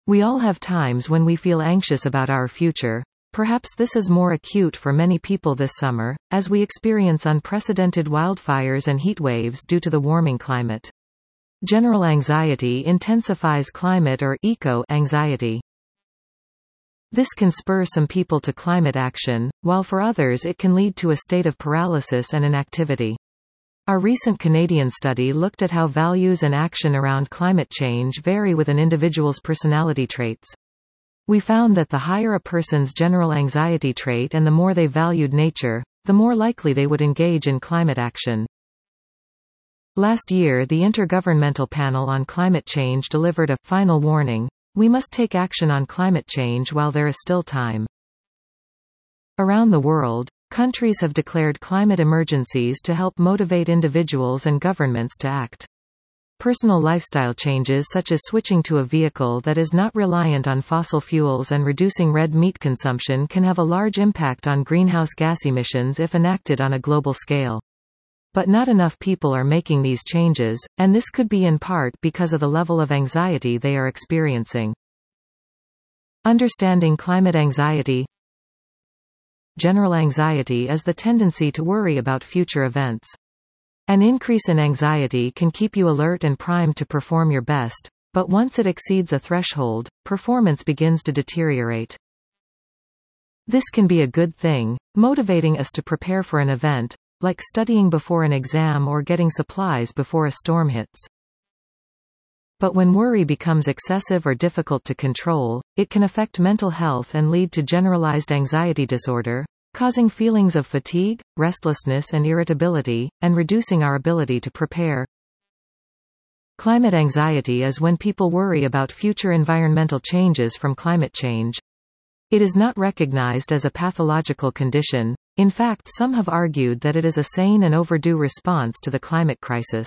We all have times when we feel anxious about our future. Perhaps this is more acute for many people this summer, as we experience unprecedented wildfires and heat waves due to the warming climate. General anxiety intensifies climate or eco-anxiety. This can spur some people to climate action, while for others it can lead to a state of paralysis and inactivity. Our recent Canadian study looked at how values and action around climate change vary with an individual's personality traits. We found that the higher a person's general anxiety trait and the more they valued nature, the more likely they would engage in climate action. Last year, the Intergovernmental Panel on Climate Change delivered a final warning: we must take action on climate change while there is still time. Around the world, countries have declared climate emergencies to help motivate individuals and governments to act. Personal lifestyle changes such as switching to a vehicle that is not reliant on fossil fuels and reducing red meat consumption can have a large impact on greenhouse gas emissions if enacted on a global scale. But not enough people are making these changes, and this could be in part because of the level of anxiety they are experiencing. Understanding climate anxiety. General anxiety is the tendency to worry about future events. An increase in anxiety can keep you alert and primed to perform your best, but once it exceeds a threshold, performance begins to deteriorate. This can be a good thing, motivating us to prepare for an event, like studying before an exam or getting supplies before a storm hits. But when worry becomes excessive or difficult to control, it can affect mental health and lead to generalized anxiety disorder, causing feelings of fatigue, restlessness and irritability, and reducing our ability to prepare. Climate anxiety is when people worry about future environmental changes from climate change. It is not recognized as a pathological condition. In fact, some have argued that it is a sane and overdue response to the climate crisis.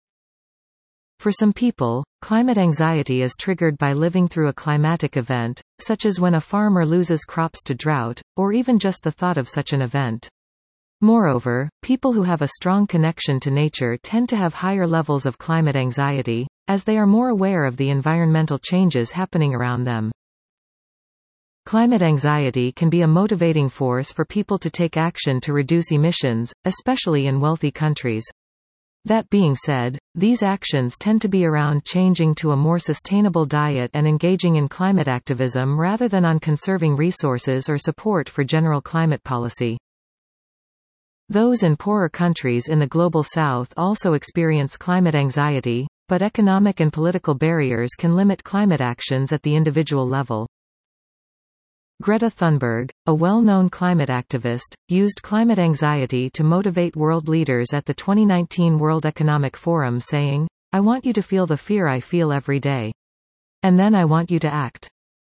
For some people, climate anxiety is triggered by living through a climatic event, such as when a farmer loses crops to drought, or even just the thought of such an event. Moreover, people who have a strong connection to nature tend to have higher levels of climate anxiety, as they are more aware of the environmental changes happening around them. Climate anxiety can be a motivating force for people to take action to reduce emissions, especially in wealthy countries. That being said, these actions tend to be around changing to a more sustainable diet and engaging in climate activism rather than on conserving resources or support for general climate policy. Those in poorer countries in the Global South also experience climate anxiety, but economic and political barriers can limit climate actions at the individual level. Greta Thunberg, a well-known climate activist, used climate anxiety to motivate world leaders at the 2019 World Economic Forum, saying, "I want you to feel the fear I feel every day. And then I want you to act."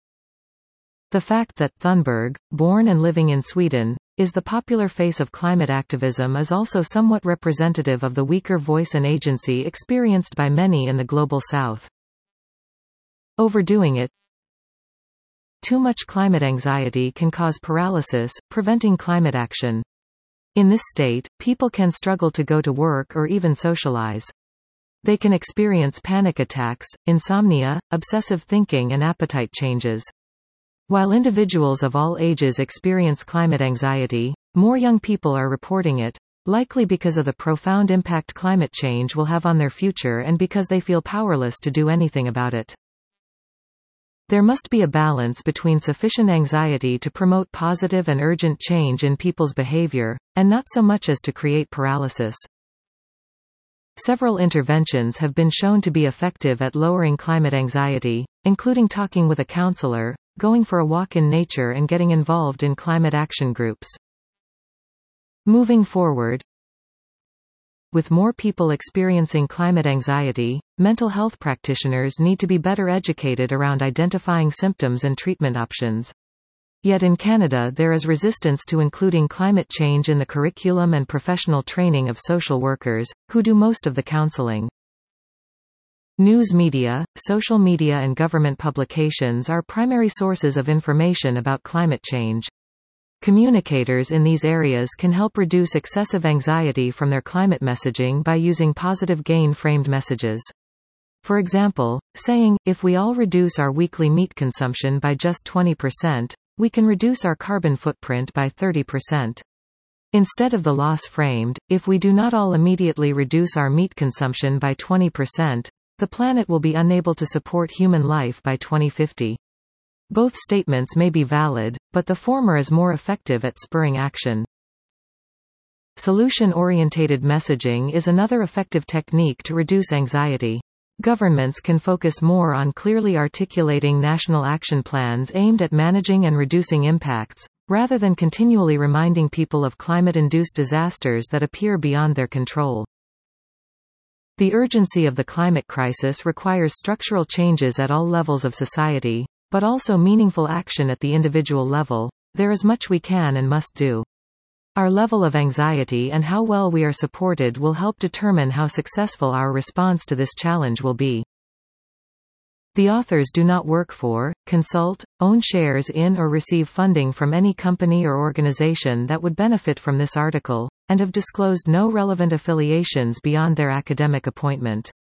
The fact that Thunberg, born and living in Sweden, is the popular face of climate activism is also somewhat representative of the weaker voice and agency experienced by many in the Global South. Overdoing it. Too much climate anxiety can cause paralysis, preventing climate action. In this state, people can struggle to go to work or even socialize. They can experience panic attacks, insomnia, obsessive thinking and appetite changes. While individuals of all ages experience climate anxiety, more young people are reporting it, likely because of the profound impact climate change will have on their future and because they feel powerless to do anything about it. There must be a balance between sufficient anxiety to promote positive and urgent change in people's behavior, and not so much as to create paralysis. Several interventions have been shown to be effective at lowering climate anxiety, including talking with a counselor, going for a walk in nature and getting involved in climate action groups. Moving forward, with more people experiencing climate anxiety, mental health practitioners need to be better educated around identifying symptoms and treatment options. Yet in Canada there is resistance to including climate change in the curriculum and professional training of social workers, who do most of the counseling. News media, social media and government publications are primary sources of information about climate change. Communicators in these areas can help reduce excessive anxiety from their climate messaging by using positive gain-framed messages. For example, saying, if we all reduce our weekly meat consumption by just 20%, we can reduce our carbon footprint by 30%. Instead of the loss framed, if we do not all immediately reduce our meat consumption by 20%, the planet will be unable to support human life by 2050. Both statements may be valid, but the former is more effective at spurring action. Solution-orientated messaging is another effective technique to reduce anxiety. Governments can focus more on clearly articulating national action plans aimed at managing and reducing impacts, rather than continually reminding people of climate-induced disasters that appear beyond their control. The urgency of the climate crisis requires structural changes at all levels of society, but also meaningful action at the individual level. There is much we can and must do. Our level of anxiety and how well we are supported will help determine how successful our response to this challenge will be. The authors do not work for, consult, own shares in or receive funding from any company or organization that would benefit from this article, and have disclosed no relevant affiliations beyond their academic appointment.